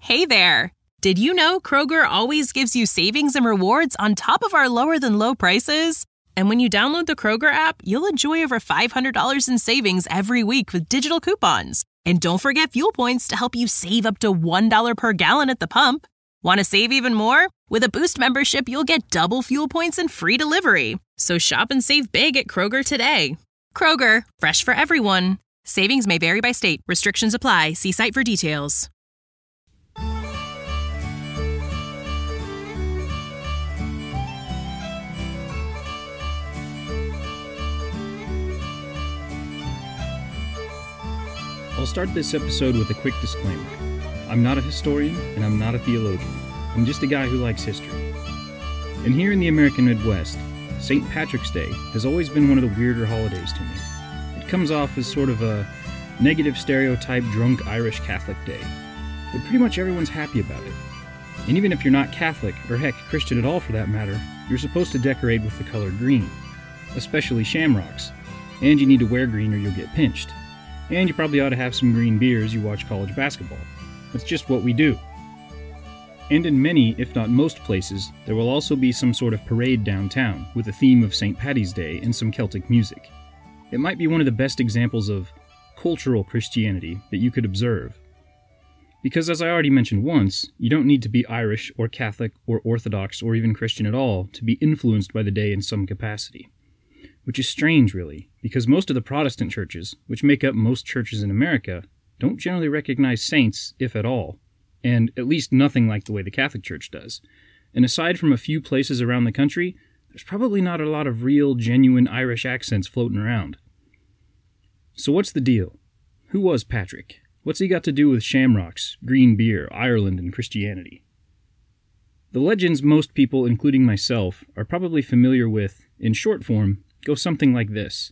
Hey there! Did you know Kroger always gives you savings and rewards on top of our lower-than-low prices? And when you download the Kroger app, you'll enjoy over $500 in savings every week with digital coupons. And don't forget fuel points to help you save up to $1 per gallon at the pump. Want to save even more? With a Boost membership, you'll get double fuel points and free delivery. So shop and save big at Kroger today. Kroger, fresh for everyone. Savings may vary by state. Restrictions apply. See site for details. I'll start this episode with a quick disclaimer. I'm not a historian, and I'm not a theologian. I'm just a guy who likes history. And here in the American Midwest, St. Patrick's Day has always been one of the weirder holidays to me. It comes off as sort of a negative stereotype drunk Irish Catholic day. But pretty much everyone's happy about it. And even if you're not Catholic, or heck, Christian at all for that matter, you're supposed to decorate with the color green. Especially shamrocks. And you need to wear green or you'll get pinched. And you probably ought to have some green beer as you watch college basketball. That's just what we do. And in many, if not most places, there will also be some sort of parade downtown with a theme of St. Paddy's Day and some Celtic music. It might be one of the best examples of cultural Christianity that you could observe. Because as I already mentioned once, you don't need to be Irish or Catholic or Orthodox or even Christian at all to be influenced by the day in some capacity. Which is strange, really, because most of the Protestant churches, which make up most churches in America, don't generally recognize saints, if at all, and at least nothing like the way the Catholic Church does. And aside from a few places around the country, there's probably not a lot of real, genuine Irish accents floating around. So what's the deal? Who was Patrick? What's he got to do with shamrocks, green beer, Ireland, and Christianity? The legends most people, including myself, are probably familiar with, in short form, go something like this.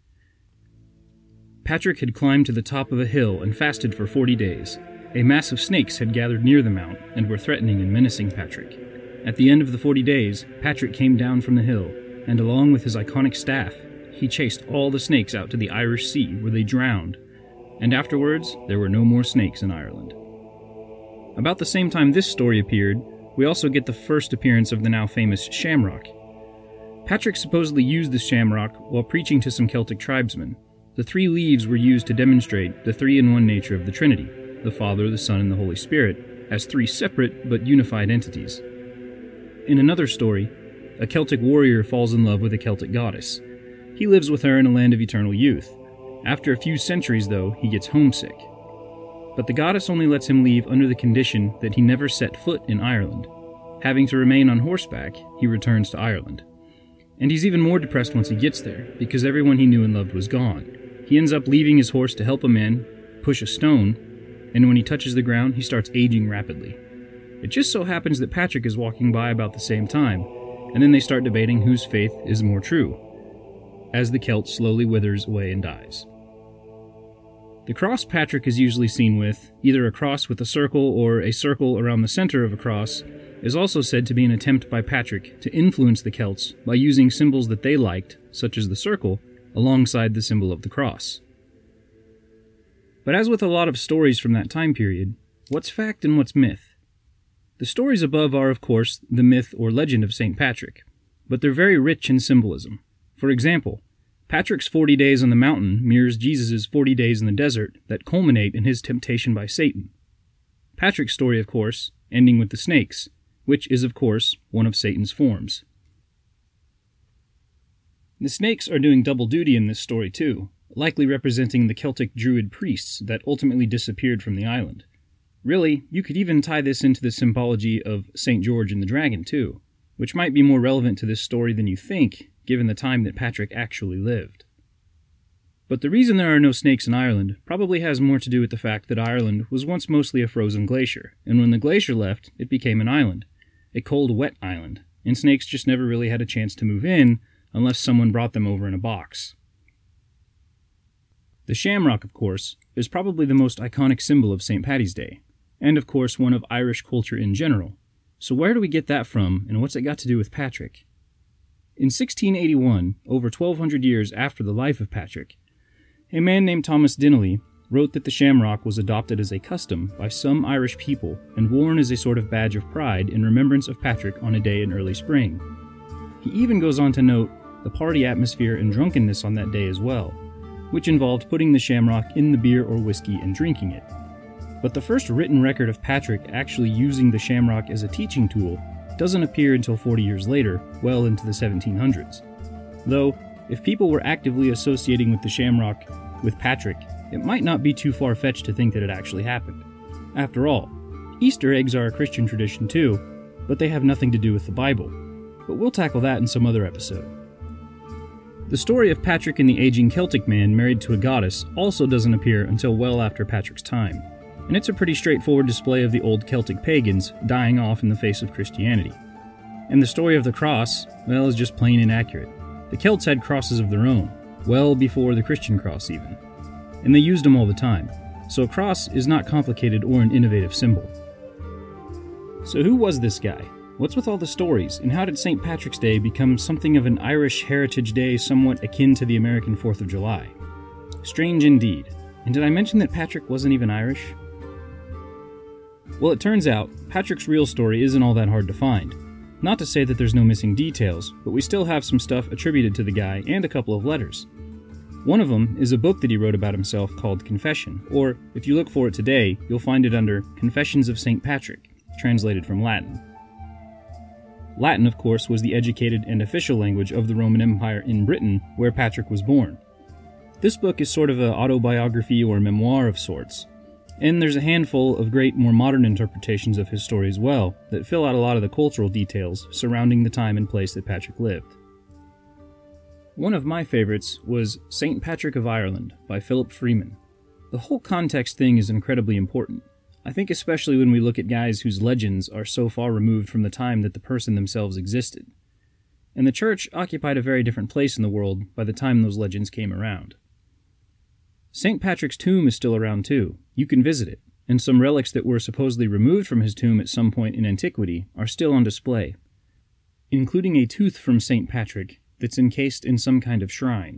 Patrick had climbed to the top of a hill and fasted for 40 days. A mass of snakes had gathered near the mount and were threatening and menacing Patrick. At the end of the 40 days, Patrick came down from the hill, and along with his iconic staff, he chased all the snakes out to the Irish Sea, where they drowned. And afterwards, there were no more snakes in Ireland. About the same time this story appeared, we also get the first appearance of the now famous shamrock. Patrick supposedly used the shamrock while preaching to some Celtic tribesmen. The 3 leaves were used to demonstrate the three-in-one nature of the Trinity, the Father, the Son, and the Holy Spirit, as 3 separate but unified entities. In another story, a Celtic warrior falls in love with a Celtic goddess. He lives with her in a land of eternal youth. After a few centuries, though, he gets homesick. But the goddess only lets him leave under the condition that he never set foot in Ireland. Having to remain on horseback, he returns to Ireland. And he's even more depressed once he gets there, because everyone he knew and loved was gone. He ends up leaving his horse to help a man push a stone, and when he touches the ground, he starts aging rapidly. It just so happens that Patrick is walking by about the same time, and then they start debating whose faith is more true, as the Celt slowly withers away and dies. The cross Patrick is usually seen with, either a cross with a circle or a circle around the center of a cross, is also said to be an attempt by Patrick to influence the Celts by using symbols that they liked, such as the circle, alongside the symbol of the cross. But as with a lot of stories from that time period, what's fact and what's myth? The stories above are, of course, the myth or legend of St. Patrick, but they're very rich in symbolism. For example, Patrick's 40 days on the mountain mirrors Jesus' 40 days in the desert that culminate in his temptation by Satan. Patrick's story, of course, ending with the snakes, which is, of course, one of Satan's forms. The snakes are doing double duty in this story too, likely representing the Celtic druid priests that ultimately disappeared from the island. Really, you could even tie this into the symbology of St. George and the Dragon too, which might be more relevant to this story than you think, given the time that Patrick actually lived. But the reason there are no snakes in Ireland probably has more to do with the fact that Ireland was once mostly a frozen glacier, and when the glacier left, it became an island. A cold, wet island, and snakes just never really had a chance to move in unless someone brought them over in a box. The shamrock, of course, is probably the most iconic symbol of St. Paddy's Day, and of course one of Irish culture in general. So where do we get that from, and what's it got to do with Patrick? In 1681, over 1,200 years after the life of Patrick, a man named Thomas Dinelly wrote that the shamrock was adopted as a custom by some Irish people and worn as a sort of badge of pride in remembrance of Patrick on a day in early spring. He even goes on to note the party atmosphere and drunkenness on that day as well, which involved putting the shamrock in the beer or whiskey and drinking it. But the first written record of Patrick actually using the shamrock as a teaching tool doesn't appear until 40 years later, well into the 1700s. Though, if people were actively associating with the shamrock with Patrick, it might not be too far-fetched to think that it actually happened. After all, Easter eggs are a Christian tradition too, but they have nothing to do with the Bible. But we'll tackle that in some other episode. The story of Patrick and the aging Celtic man married to a goddess also doesn't appear until well after Patrick's time, and it's a pretty straightforward display of the old Celtic pagans dying off in the face of Christianity. And the story of the cross, well, is just plain inaccurate. The Celts had crosses of their own, well before the Christian cross even, and they used them all the time, so a cross is not complicated or an innovative symbol. So who was this guy? What's with all the stories, and how did St. Patrick's Day become something of an Irish heritage day somewhat akin to the American 4th of July? Strange indeed. And did I mention that Patrick wasn't even Irish? Well, it turns out, Patrick's real story isn't all that hard to find. Not to say that there's no missing details, but we still have some stuff attributed to the guy and a couple of letters. One of them is a book that he wrote about himself called Confession, or, if you look for it today, you'll find it under Confessions of St. Patrick, translated from Latin. Latin, of course, was the educated and official language of the Roman Empire in Britain, where Patrick was born. This book is sort of an autobiography or memoir of sorts, and there's a handful of great, more modern interpretations of his story as well, that fill out a lot of the cultural details surrounding the time and place that Patrick lived. One of my favorites was St. Patrick of Ireland by Philip Freeman. The whole context thing is incredibly important. I think especially when we look at guys whose legends are so far removed from the time that the person themselves existed. And the church occupied a very different place in the world by the time those legends came around. St. Patrick's tomb is still around too. You can visit it, and some relics that were supposedly removed from his tomb at some point in antiquity are still on display, including a tooth from St. Patrick that's encased in some kind of shrine.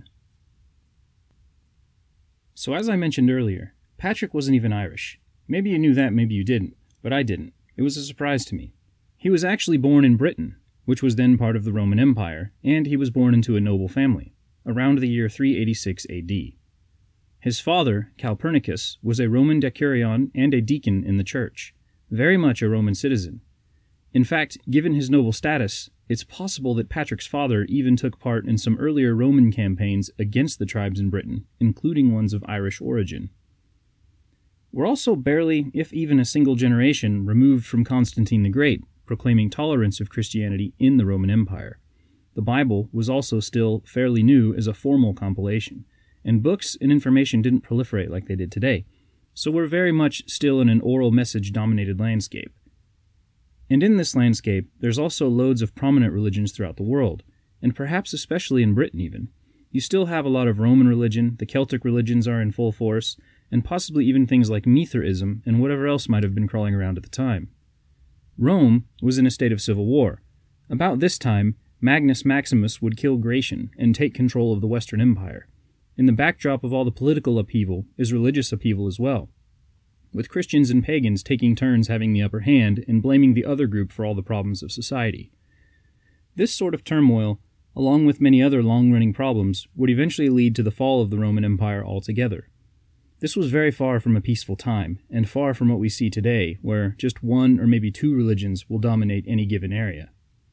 So as I mentioned earlier, Patrick wasn't even Irish. Maybe you knew that, maybe you didn't, but I didn't. It was a surprise to me. He was actually born in Britain, which was then part of the Roman Empire, and he was born into a noble family, around the year 386 AD. His father, Calpurnicus, was a Roman decurion and a deacon in the church, very much a Roman citizen. In fact, given his noble status, it's possible that Patrick's father even took part in some earlier Roman campaigns against the tribes in Britain, including ones of Irish origin. We're also barely, if even a single generation, removed from Constantine the Great, proclaiming tolerance of Christianity in the Roman Empire. The Bible was also still fairly new as a formal compilation, and books and information didn't proliferate like they did today, so we're very much still in an oral message-dominated landscape. And in this landscape, there's also loads of prominent religions throughout the world, and perhaps especially in Britain even. You still have a lot of Roman religion, the Celtic religions are in full force, and possibly even things like Mithraism and whatever else might have been crawling around at the time. Rome was in a state of civil war. About this time, Magnus Maximus would kill Gratian and take control of the Western Empire. In the backdrop of all the political upheaval is religious upheaval as well, with Christians and pagans taking turns having the upper hand and blaming the other group for all the problems of society. This sort of turmoil, along with many other long-running problems, would eventually lead to the fall of the Roman Empire altogether. This was very far from a peaceful time, and far from what we see today, where just one or maybe two religions will dominate any given area.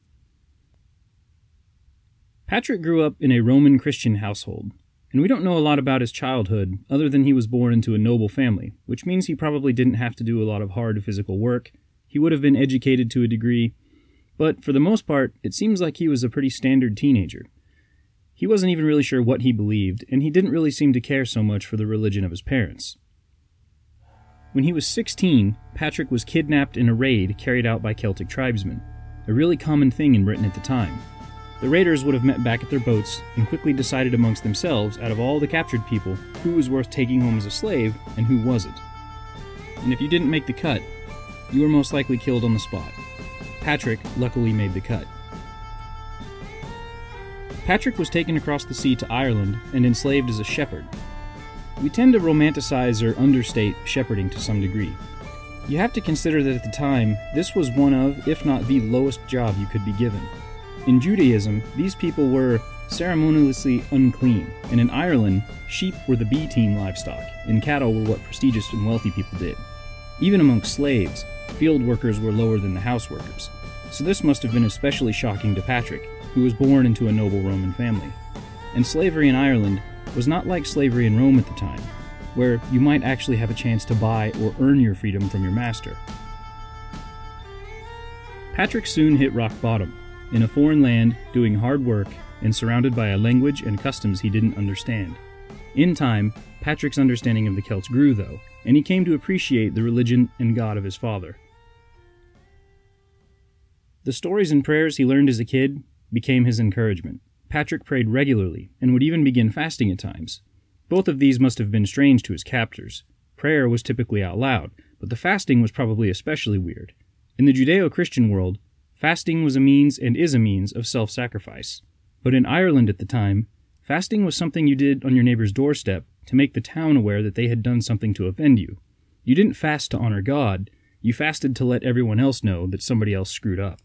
Patrick grew up in a Roman Christian household, and we don't know a lot about his childhood other than he was born into a noble family, which means he probably didn't have to do a lot of hard physical work. He would have been educated to a degree, but for the most part, it seems like he was a pretty standard teenager. He wasn't even really sure what he believed, and he didn't really seem to care so much for the religion of his parents. When he was 16, Patrick was kidnapped in a raid carried out by Celtic tribesmen, a really common thing in Britain at the time. The raiders would have met back at their boats and quickly decided amongst themselves, out of all the captured people, who was worth taking home as a slave and who wasn't. And if you didn't make the cut, you were most likely killed on the spot. Patrick luckily made the cut. Patrick was taken across the sea to Ireland and enslaved as a shepherd. We tend to romanticize or understate shepherding to some degree. You have to consider that at the time, this was one of, if not the lowest job you could be given. In Judaism, these people were ceremoniously unclean, and in Ireland, sheep were the B-team livestock, and cattle were what prestigious and wealthy people did. Even amongst slaves, field workers were lower than the house workers. So this must have been especially shocking to Patrick, who was born into a noble Roman family. And slavery in Ireland was not like slavery in Rome at the time, where you might actually have a chance to buy or earn your freedom from your master. Patrick soon hit rock bottom, in a foreign land, doing hard work, and surrounded by a language and customs he didn't understand. In time, Patrick's understanding of the Celts grew, though, and he came to appreciate the religion and God of his father. The stories and prayers he learned as a kid became his encouragement. Patrick prayed regularly, and would even begin fasting at times. Both of these must have been strange to his captors. Prayer was typically out loud, but the fasting was probably especially weird. In the Judeo-Christian world, fasting was a means and is a means of self-sacrifice. But in Ireland at the time, fasting was something you did on your neighbor's doorstep to make the town aware that they had done something to offend you. You didn't fast to honor God, you fasted to let everyone else know that somebody else screwed up.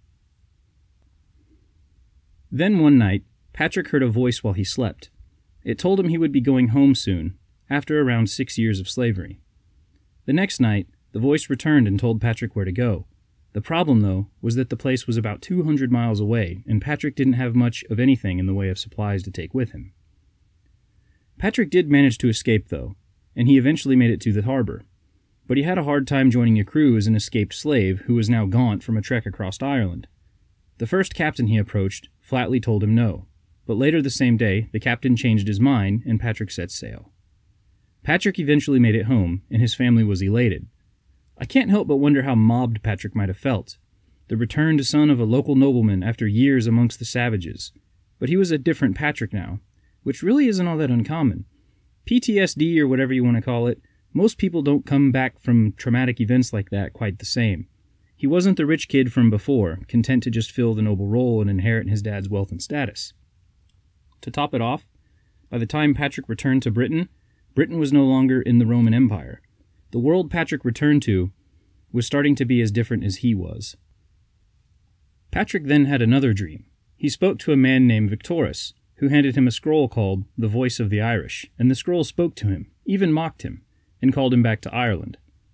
Then one night, Patrick heard a voice while he slept. It told him he would be going home soon, after around 6 years of slavery. The next night, the voice returned and told Patrick where to go. The problem, though, was that the place was about 200 miles away, and Patrick didn't have much of anything in the way of supplies to take with him. Patrick did manage to escape, though, and he eventually made it to the harbor. But he had a hard time joining a crew as an escaped slave who was now gaunt from a trek across Ireland. The first captain he approached flatly told him no, but later the same day, the captain changed his mind and Patrick set sail. Patrick eventually made it home, and his family was elated. I can't help but wonder how mobbed Patrick might have felt. The returned son of a local nobleman after years amongst the savages. But he was a different Patrick now, which really isn't all that uncommon. PTSD, or whatever you want to call it, most people don't come back from traumatic events like that quite the same. He wasn't the rich kid from before, content to just fill the noble role and inherit his dad's wealth and status. To top it off, by the time Patrick returned to Britain, Britain was no longer in the Roman Empire. The world Patrick returned to was starting to be as different as he was. Patrick then had another dream. He spoke to a man named Victorus, who handed him a scroll called The Voice of the Irish, and the scroll spoke to him, even mocked him, and called him back to Ireland.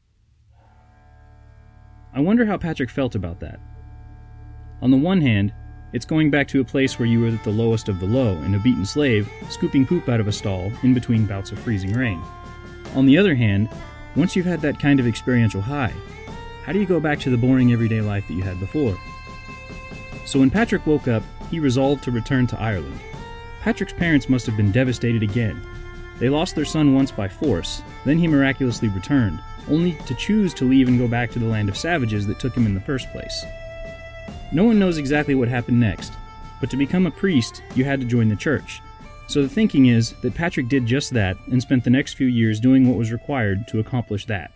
I wonder how Patrick felt about that. On the one hand, it's going back to a place where you were at the lowest of the low and a beaten slave, scooping poop out of a stall in between bouts of freezing rain. On the other hand, once you've had that kind of experiential high, how do you go back to the boring everyday life that you had before? So when Patrick woke up, he resolved to return to Ireland. Patrick's parents must have been devastated again. They lost their son once by force, then he miraculously returned, only to choose to leave and go back to the land of savages that took him in the first place. No one knows exactly what happened next, but to become a priest, you had to join the church. So the thinking is that Patrick did just that and spent the next few years doing what was required to accomplish that.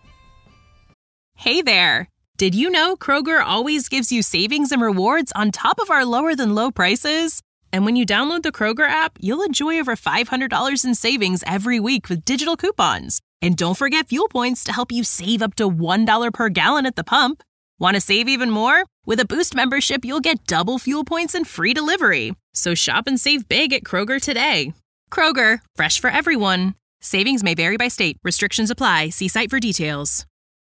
Hey there! Did you know Kroger always gives you savings and rewards on top of our lower-than-low prices? And when you download the Kroger app, you'll enjoy over $500 in savings every week with digital coupons. And don't forget fuel points to help you save up to $1 per gallon at the pump. Want to save even more? With a Boost membership, you'll get double fuel points and free delivery. So shop and save big at Kroger today. Kroger, fresh for everyone. Savings may vary by state. Restrictions apply. See site for details.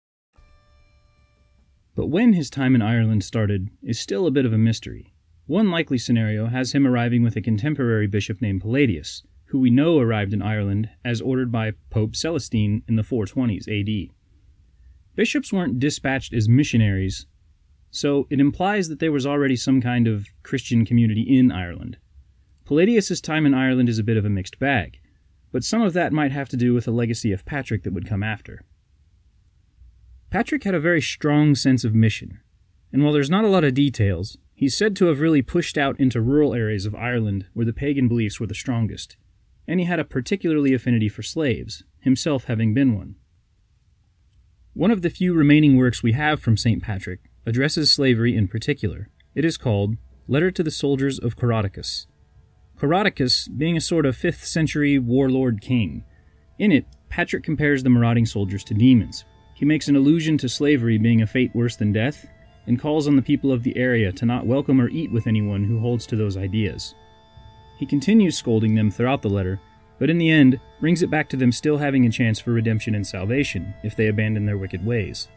But when his time in Ireland started is still a bit of a mystery. One likely scenario has him arriving with a contemporary bishop named Palladius, who we know arrived in Ireland as ordered by Pope Celestine in the 420s AD. Bishops weren't dispatched as missionaries, so it implies that there was already some kind of Christian community in Ireland. Palladius' time in Ireland is a bit of a mixed bag, but some of that might have to do with the legacy of Patrick that would come after. Patrick had a very strong sense of mission, and while there's not a lot of details, he's said to have really pushed out into rural areas of Ireland where the pagan beliefs were the strongest, and he had a particularly affinity for slaves, himself having been one. One of the few remaining works we have from St. Patrick addresses slavery in particular. It is called Letter to the Soldiers of Coroticus. Coroticus being a sort of 5th century warlord king, In it, Patrick compares the marauding soldiers to demons. He makes an allusion to slavery being a fate worse than death, and calls on the people of the area to not welcome or eat with anyone who holds to those ideas. He continues scolding them throughout the letter, but in the end, brings it back to them still having a chance for redemption and salvation if they abandon their wicked ways.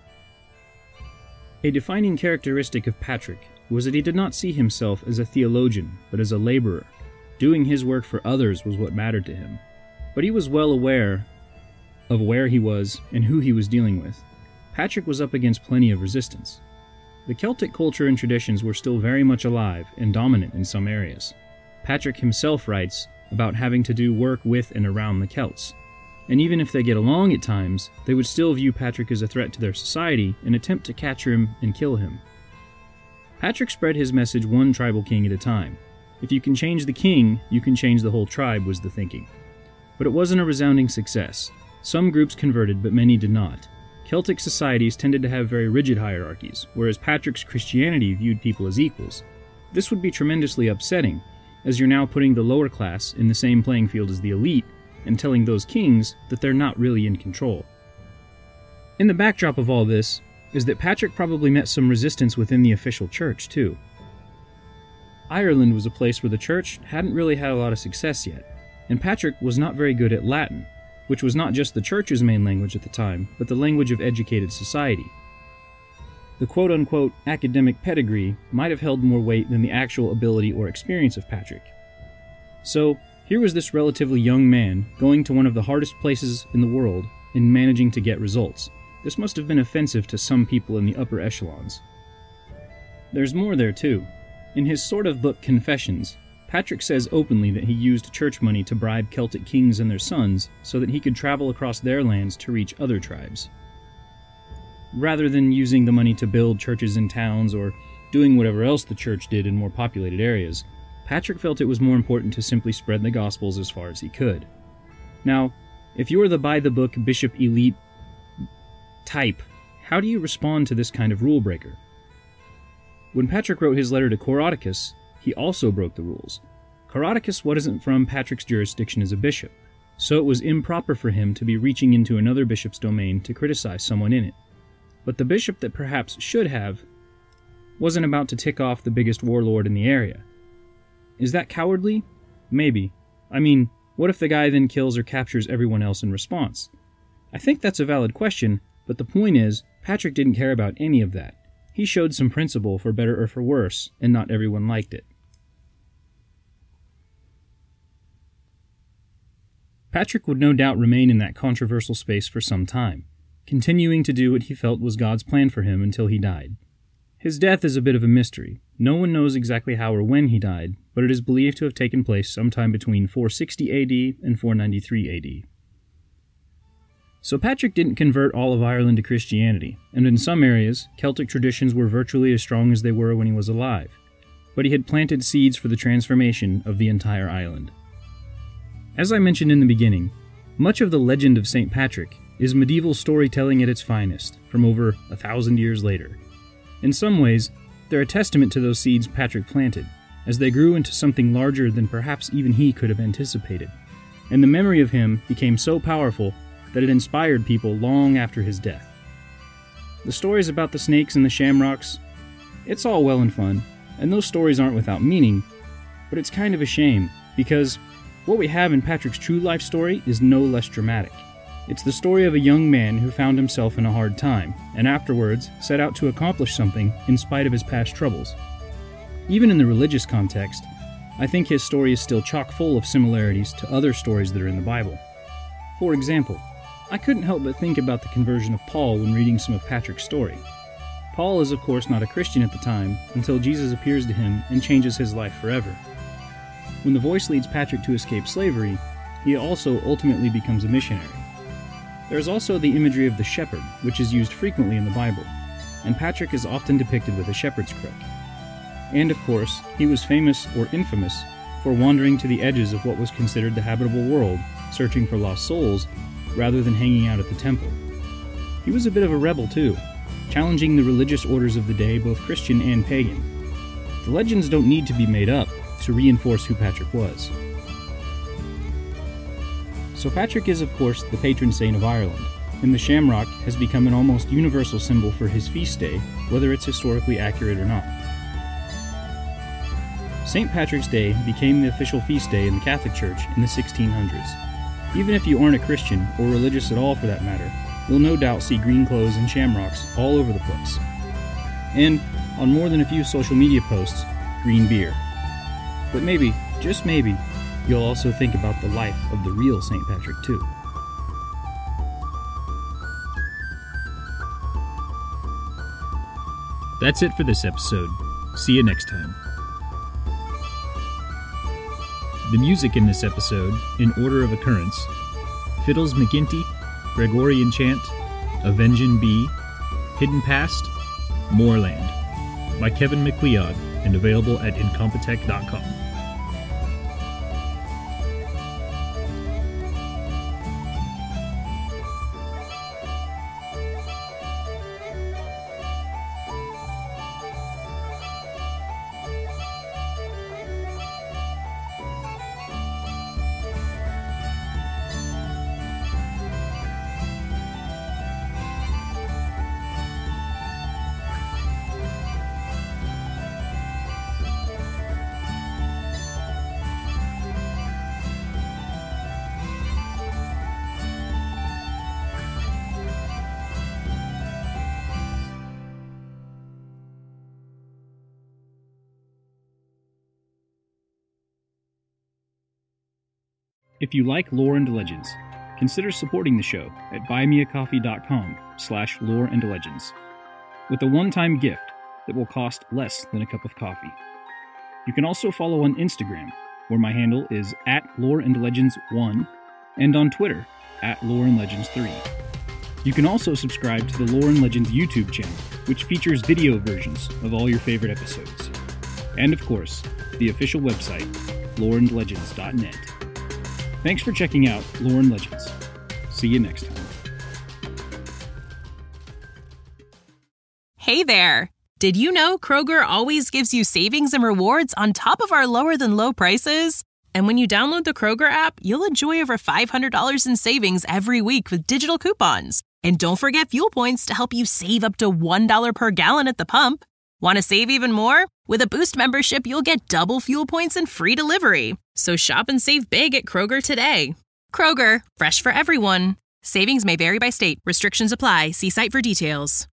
A defining characteristic of Patrick was that he did not see himself as a theologian, but as a laborer. Doing his work for others was what mattered to him. But he was well aware of where he was and who he was dealing with. Patrick was up against plenty of resistance. The Celtic culture and traditions were still very much alive and dominant in some areas. Patrick himself writes about having to do work with and around the Celts, and even if they get along at times, they would still view Patrick as a threat to their society and attempt to capture him and kill him. Patrick spread his message one tribal king at a time. If you can change the king, you can change the whole tribe, was the thinking. But it wasn't a resounding success. Some groups converted, but many did not. Celtic societies tended to have very rigid hierarchies, whereas Patrick's Christianity viewed people as equals. This would be tremendously upsetting, as you're now putting the lower class in the same playing field as the elite, and telling those kings that they're not really in control. In the backdrop of all this is that Patrick probably met some resistance within the official church, too. Ireland was a place where the church hadn't really had a lot of success yet, and Patrick was not very good at Latin, which was not just the church's main language at the time, but the language of educated society. The quote-unquote academic pedigree might have held more weight than the actual ability or experience of Patrick. So, here was this relatively young man going to one of the hardest places in the world and managing to get results. This must have been offensive to some people in the upper echelons. There's more there too. In his sort of book Confessions, Patrick says openly that he used church money to bribe Celtic kings and their sons so that he could travel across their lands to reach other tribes. Rather than using the money to build churches in towns or doing whatever else the church did in more populated areas, Patrick felt it was more important to simply spread the Gospels as far as he could. Now, if you are the by-the-book bishop elite type, how do you respond to this kind of rule breaker? When Patrick wrote his letter to Coroticus, he also broke the rules. Coroticus wasn't from Patrick's jurisdiction as a bishop, so it was improper for him to be reaching into another bishop's domain to criticize someone in it. But the bishop that perhaps should have wasn't about to tick off the biggest warlord in the area. Is that cowardly? Maybe. I mean, what if the guy then kills or captures everyone else in response? I think that's a valid question, but the point is, Patrick didn't care about any of that. He showed some principle for better or for worse, and not everyone liked it. Patrick would no doubt remain in that controversial space for some time, continuing to do what he felt was God's plan for him until he died. His death is a bit of a mystery. No one knows exactly how or when he died, but it is believed to have taken place sometime between 460 AD and 493 AD. So Patrick didn't convert all of Ireland to Christianity, and in some areas, Celtic traditions were virtually as strong as they were when he was alive, but he had planted seeds for the transformation of the entire island. As I mentioned in the beginning, much of the legend of St. Patrick is medieval storytelling at its finest, from over 1,000 years later. In some ways, they're a testament to those seeds Patrick planted, as they grew into something larger than perhaps even he could have anticipated, and the memory of him became so powerful that it inspired people long after his death. The stories about the snakes and the shamrocks, it's all well and fun, and those stories aren't without meaning, but it's kind of a shame, because what we have in Patrick's true life story is no less dramatic. It's the story of a young man who found himself in a hard time, and afterwards set out to accomplish something in spite of his past troubles. Even in the religious context, I think his story is still chock full of similarities to other stories that are in the Bible. For example, I couldn't help but think about the conversion of Paul when reading some of Patrick's story. Paul is of course not a Christian at the time until Jesus appears to him and changes his life forever. When the voice leads Patrick to escape slavery, he also ultimately becomes a missionary. There is also the imagery of the shepherd, which is used frequently in the Bible, and Patrick is often depicted with a shepherd's crook. And of course, he was famous or infamous for wandering to the edges of what was considered the habitable world, searching for lost souls, rather than hanging out at the temple. He was a bit of a rebel too, challenging the religious orders of the day, both Christian and pagan. The legends don't need to be made up to reinforce who Patrick was. So Patrick is, of course, the patron saint of Ireland, and the shamrock has become an almost universal symbol for his feast day, whether it's historically accurate or not. St. Patrick's Day became the official feast day in the Catholic Church in the 1600s. Even if you aren't a Christian, or religious at all for that matter, you'll no doubt see green clothes and shamrocks all over the place. And, on more than a few social media posts, green beer. But maybe, just maybe, you'll also think about the life of the real St. Patrick too. That's it for this episode. See you next time. The music in this episode, in order of occurrence: Fiddles McGinty, Gregorian Chant, Avengin' Bee, Hidden Past, Moorland, by Kevin McLeod, and available at incompetech.com. If you like lore and legends, consider supporting the show at buymeacoffee.com/lore-and-legends with a one-time gift that will cost less than a cup of coffee. You can also follow on Instagram, where my handle is @loreandlegends1, and on Twitter @loreandlegends3. You can also subscribe to the Lore and Legends YouTube channel, which features video versions of all your favorite episodes. And of course, the official website, loreandlegends.net. Thanks for checking out Lore and Legends. See you next time. Hey there! Did you know Kroger always gives you savings and rewards on top of our lower-than-low prices? And when you download the Kroger app, you'll enjoy over $500 in savings every week with digital coupons. And don't forget fuel points to help you save up to $1 per gallon at the pump. Want to save even more? With a Boost membership, you'll get double fuel points and free delivery. So shop and save big at Kroger today. Kroger, fresh for everyone. Savings may vary by state. Restrictions apply. See site for details.